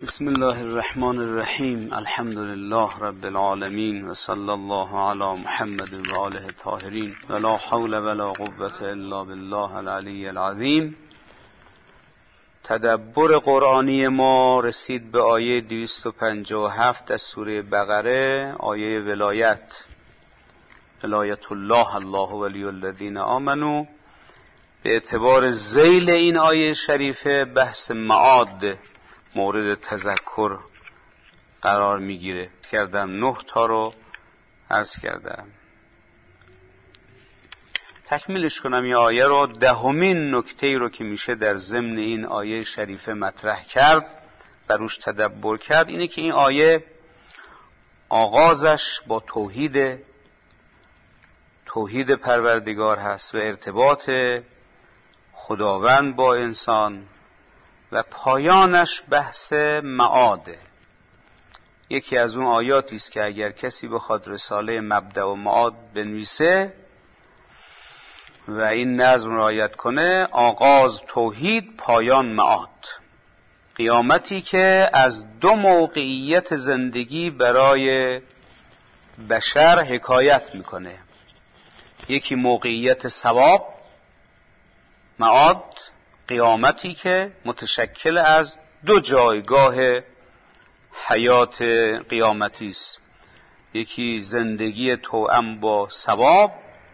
بسم الله الرحمن الرحیم. الحمد لله رب العالمین و صلی الله علی محمد و آله الطاهرین و لا حول ولا قوة الا بالله العلی العظیم. تدبر قرآنی ما رسید به آیه 257 از سوره بقره، آیه ولایت الله، الله ولی الذین آمنوا. به اعتبار ذیل این آیه شریفه بحث معاد مورد تذکر قرار میگیره. 9 تا رو عرض کردم. تکمیلش کنم یه آیه رو. 10مین نکته رو که میشه در ضمن این آیه شریفه مطرح کرد و روش تدبر کرد اینه که این آیه آغازش با توحید پروردگار هست و ارتباط خداوند با انسان و پایانش بحث معاده. یکی از اون آیاتی است که اگر کسی بخواد رساله مبدأ و معاد بنویسه و این نظم رعایت کنه، آغاز توحید، پایان معاد. قیامتی که از 2 موقعیت زندگی برای بشر حکایت میکنه. یکی موقعیت ثواب، معاد، قیامتی که متشکل از 2 جایگاه حیات قیامتی است. یکی زندگی توأم با ثواب،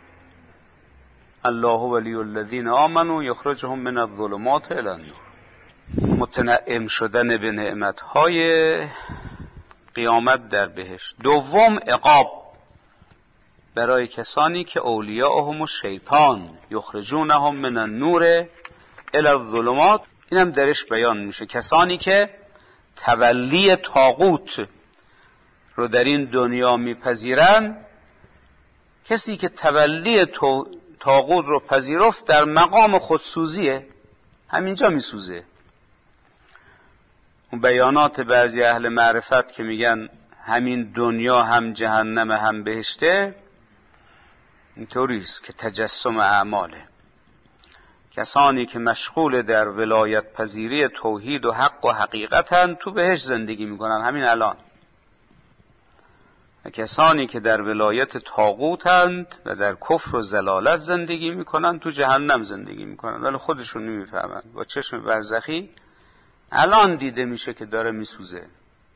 الله ولی الذین آمنوا یخرجهم من الظلمات الی النور، متنعم شدن به نعمتهای قیامت در بهشت. دوم عقاب برای کسانی که اولیاءهم الشیطان یخرجونهم من النور الی الظلمات. اینم درش بیان میشه. کسانی که تولی طاغوت رو در این دنیا میپذیرن، کسی که تولی طاغوت رو پذیرفت در مقام خودسوزیه، همینجا میسوزه. اون بیانات بعضی اهل معرفت که میگن همین دنیا هم جهنم هم بهشته، اینطوریست که تجسم اعماله. کسانی که مشغول در ولایت پذیری توحید و حق و حقیقتن تو بهشت زندگی میکنن همین الان، و کسانی که در ولایت طاغوتند و در کفر و ضلالت زندگی میکنن تو جهنم زندگی میکنن، ولی خودشون نمیفهمن. با چشم برزخی الان دیده میشه که داره میسوزه.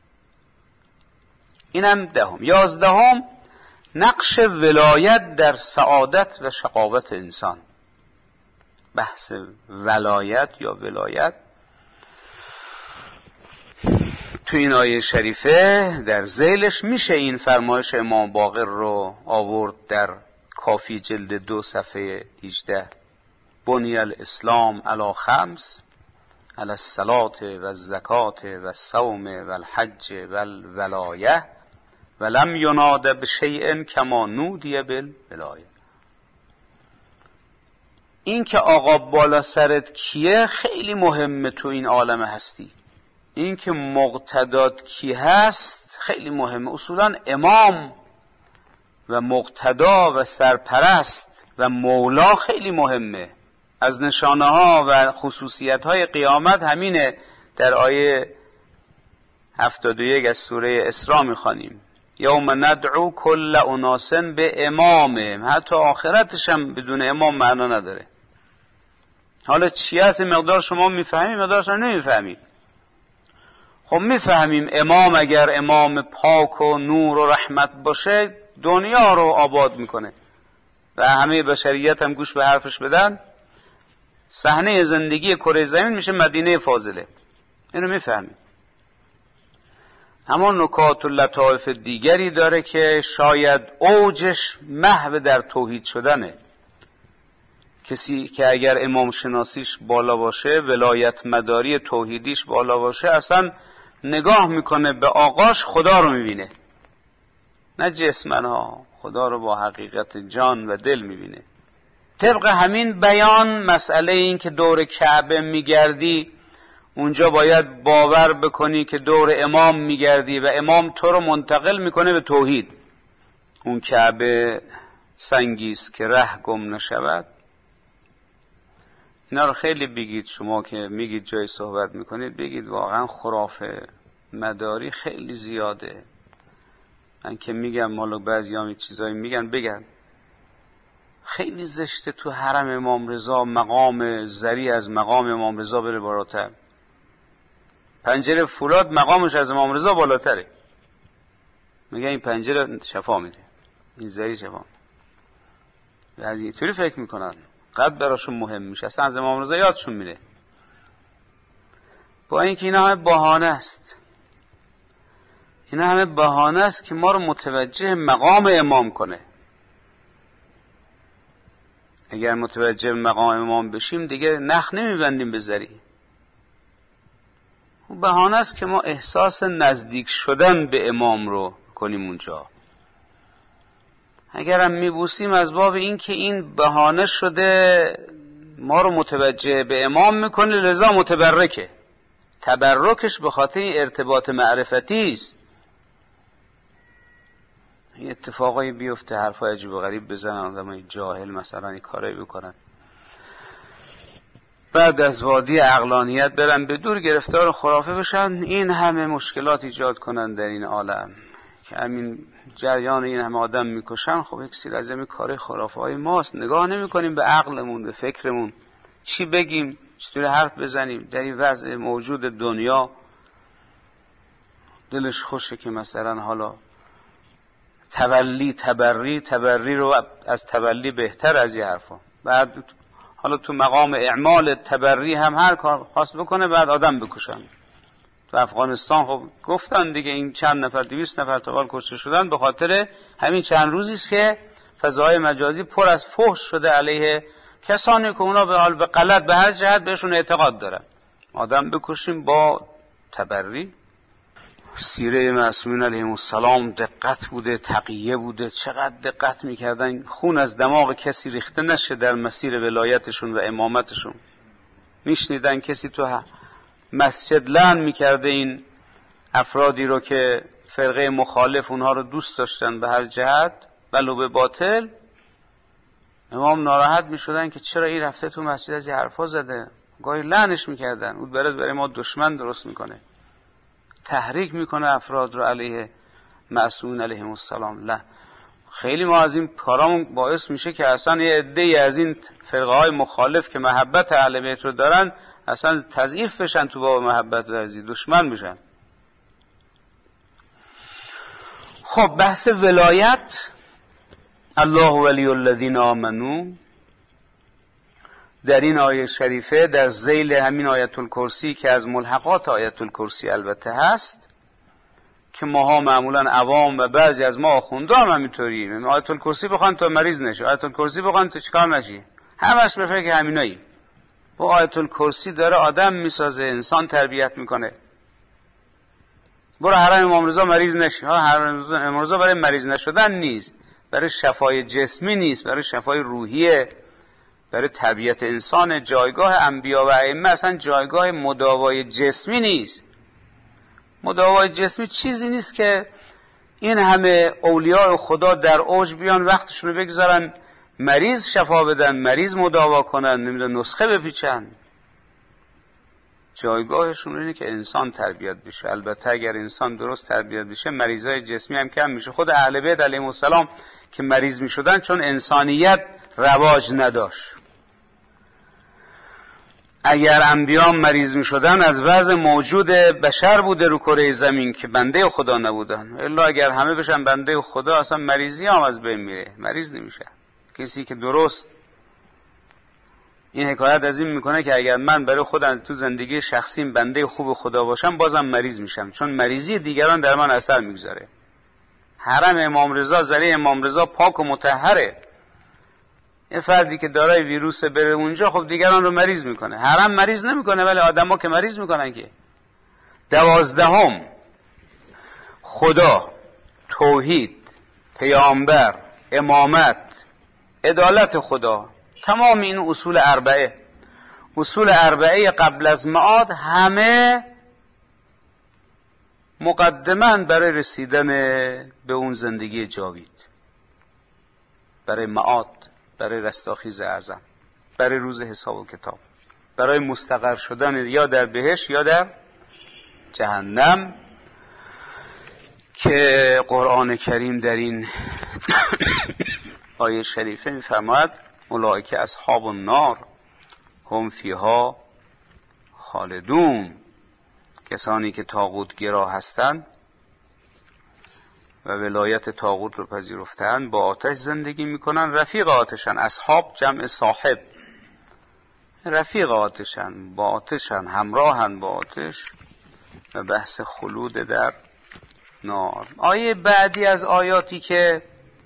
اینم 10. 11 نقش ولایت در سعادت و شقاوت انسان. بحث ولایت یا ولایت تو این آیه شریفه در ذیلش میشه این فرمایش امام باقر رو آورد در کافی جلد 2 صفحه 18. بنی الاسلام علی 5 علی الصلاة و الزکاة و الصوم و الحج و الولایه ولم یناد بشیء کما نودی بالولایه. این که آقا بالا سرت کیه خیلی مهمه تو این عالم هستی. این که مقتدات کی هست خیلی مهمه. اصولا امام و مقتدا و سرپرست و مولا خیلی مهمه. از نشانه ها و خصوصیت های قیامت همینه. در آیه 71 از سوره اسراء میخوانیم یوم ندعو کل اناس به امامهم. حتی آخرتش هم بدون امام معنا نداره. حالا چی هست مقدار شما میفهمید، مقدارش هم نمیفهمید. خب میفهمیم امام اگر امام پاک و نور و رحمت باشه دنیا رو آباد میکنه و همه بشریت هم گوش به حرفش بدن، صحنه زندگی کره زمین میشه مدینه فاضله. اینو میفهمیم. همون نکات و لطائف دیگری داره که شاید اوجش محو در توحید شدنه. کسی که اگر امام شناسیش بالا باشه، ولایت مداری توحیدیش بالا باشه، اصلا نگاه میکنه به آقاش خدا رو میبینه، نه جسمنها، خدا رو با حقیقت جان و دل میبینه. طبق همین بیان مسئله این که دور کعبه میگردی، اونجا باید باور بکنی که دور امام میگردی و امام تو رو منتقل میکنه به توحید. اون کعبه سنگیست که ره گم نشود. اینا رو خیلی بگید. شما که میگید جای صحبت میکنید بگید واقعا خرافه. مداری خیلی زیاده. من که میگم مالو بعضی هم چیزایی میگن بگن خیلی زشته تو حرم امام رضا مقام زری از مقام امام رضا بره بالاتر. پنجره فولاد مقامش از امام رضا بالاتره. میگه این پنجره شفا میده، این زری شفا میده. از اینطوری فکر میکنن قد براشون مهم میشه، اصلا از امام رضا یادشون میره. با اینکه اینا همه بهانه است، اینا همه بهانه است که ما رو متوجه مقام امام کنه. اگر متوجه مقام امام بشیم دیگه نخ نمیبندیم به زری. بهانه است که ما احساس نزدیک شدن به امام رو کنیم اونجا. اگرم میبوسیم از باب این که این بهانه شده ما رو متوجه به امام میکنه، لذا متبرکه. تبرکش به خاطر ارتباط معرفتی است. این اتفاقایی بیفته، حرفای عجیب و غریب بزنن آدمای جاهل مثلا این کارایی بکنن، بعد از وادی عقلانیت برن به دور گرفتار خرافه بشن، این همه مشکلات ایجاد کنن در این عالم که همین جریان این همه آدم میکشن. خب اکسیر از این کار خرافه های ماست. نگاه نمی کنیم به عقلمون، به فکرمون، چی بگیم، چطور حرف بزنیم در این وضع موجود دنیا. دلش خوشه که مثلا حالا تبری رو از تولی بهتر از این حرفا. بعد حالا تو مقام اعمال تبری هم هر کار خواست بکنه بعد آدم بکشن. تو افغانستان خب گفتن دیگه این چند نفر 200 نفر تا حال کشته شدن به خاطر همین چند روزی است که فضای مجازی پر از فحش شده علیه کسانی که اونا به غلط به هر جهت بهشون اعتقاد دارن. آدم بکشیم با تبری. سیره معصومین علیهم السلام دقت بوده، تقیه بوده. چقدر دقت میکردن خون از دماغ کسی ریخته نشه در مسیر ولایتشون و امامتشون. میشنیدن کسی تو مسجد لعن میکرده این افرادی رو که فرقه مخالف اونها رو دوست داشتن به هر جهت ولو به باطل. امام ناراحت میشدن که چرا این رفته تو مسجد از این حرفا زده. گاهی لعنش میکردن، اون برای ما دشمن درست میکنه، تحریک میکنه افراد رو علیه معصومین علیهم السلام. لا، خیلی ما از این کارامون باعث میشه که اصلا یه عده‌ای از این فرقه های مخالف که محبت اهل بیت رو دارن اصلا تضعیف بشن تو باب محبت و عزیز دشمن بشن. خب بحث ولایت، الله ولی الذین آمنو، در این آیه شریفه در ذیل همین آیت الکرسی که از ملحقات آیت الکرسی البته هست که ماها معمولا عوام و بعضی از ما آخونده هم همینطوریم. آیت الکرسی بخوان تو مریض نشی، آیت الکرسی بخوان تو چیکار نشی، همش به فکر همینایی. با آیت الکرسی داره آدم میسازه، انسان تربیت میکنه. برو حرم امام رضا مریض نشی. حرم امام رضا برای مریض نشدن نیست، برای شفای جسمی نیست، برای شفای روحیه، برای تربیت انسان. جایگاه انبیا و ائمه اصلا جایگاه مداوای جسمی نیست. مداوای جسمی چیزی نیست که این همه اولیاء خدا در اوج بیان وقتشون رو بگذارن مریض شفا بدن، مریض مداوا کنن، نمیدونم نسخه بپیچن. جایگاهشون اینه که انسان تربیت بشه. البته اگر انسان درست تربیت بشه مریضای جسمی هم کم میشه. خود اهل بیت علیهم السلام که مریض میشدن چون انسانیت رواج نداشت. اگر انبیاء مریض میشدن از وضع موجود بشر بوده رو کره زمین که بنده خدا نبودن. الا اگر همه بشن بنده خدا اصلا مریضی هم از بین میره، مریض نمیشه. کسی که درست این حکایت از این میکنه که اگر من برای خودم تو زندگی شخصیم بنده خوب خدا باشم بازم مریض میشم، چون مریضی دیگران در من اثر میگذاره. حرم امام رضا، زری امام رضا پاک و مطهره. یه فردی که دارای ویروس بره اونجا خب دیگران رو مریض میکنه. حرم مریض نمیکنه ولی آدما که مریض میکنن. که 12 خدا، توحید، پیامبر، امامت، عدالت خدا، تمام این اصول اربعه قبل از معاد همه مقدماً برای رسیدن به اون زندگی جاوید، برای معاد، برای رستاخیز اعظم، برای روز حساب و کتاب، برای مستقر شدن یا در بهشت یا در جهنم. که قرآن کریم در این آیه شریفه می‌فرماید اولئک اصحاب النار هم فیها خالدون، کسانی که طاغوت گرا هستند و ولایت طاغوت رو پذیرفتند با آتش زندگی میکنن، رفیق آتشن. اصحاب جمع صاحب، رفیق آتشن، با آتشن، همراهن با آتش و بحث خلود در نار. آیه بعدی از آیاتی که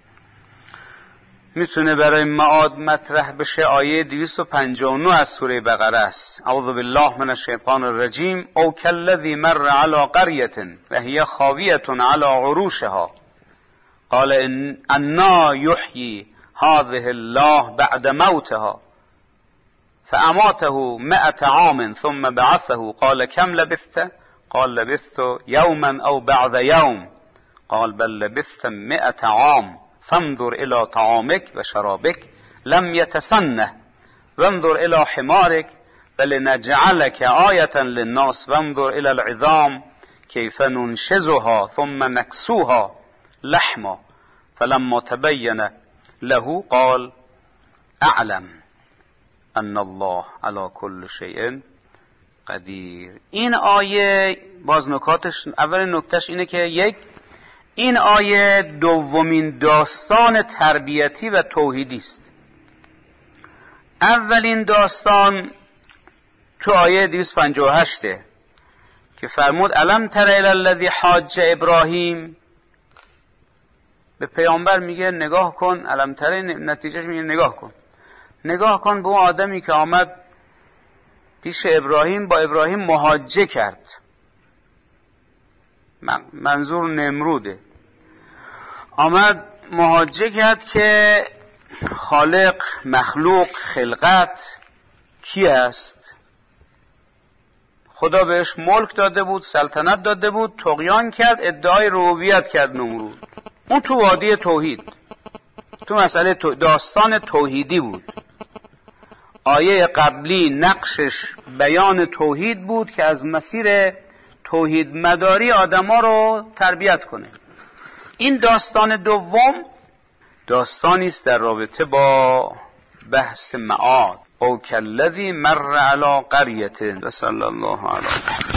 میتونه برای معاد مطرح بشه آیه 259 از سوره بقره است. اعوذ بالله من الشیطان الرجیم. او کالذی مر علی قریة وهی خاویة علی عروشها قال انا یحیی هذه الله بعد موتها فاماته 100 عام ثم بعثه قال كم لبثت قال لبثت يوما او بعد يوم قال بل لبثت 100 عام فانظر الى طعامك وشرابك لم يتسنه وانظر الى حمارك فلنجعلك آية للناس وانظر الى العظام كيف ننشزها ثم نكسوها لحما فلما تبين له قال اعلم ان الله على كل شيء قدیر. این آیه باز نکاتش، اول نکتهش اینه که این آیه دومین داستان تربیتی و توحیدی است. اولین داستان تو آیه 258 که فرمود الم تر الی الذی حاج ابراهیم، به پیامبر میگه نگاه کن، الم تر نتیجهش میگه نگاه کن به اون آدمی که آمد پیش ابراهیم، با ابراهیم محاجه کرد. منظور نمروده. آمد محاجه کرد که خالق، مخلوق، خلقت کی است؟ خدا بهش ملک داده بود، سلطنت داده بود، طغیان کرد، ادعای ربوبیت کرد نمرود. اون تو وادی توحید، تو مسئله داستان توحیدی بود. آیه قبلی نقشش بیان توحید بود که از مسیر توحید مداری آدما رو تربیت کنه. این داستان دوم داستانی است در رابطه با بحث معاد. او کالذی مر علی قریة و صلی الله علیه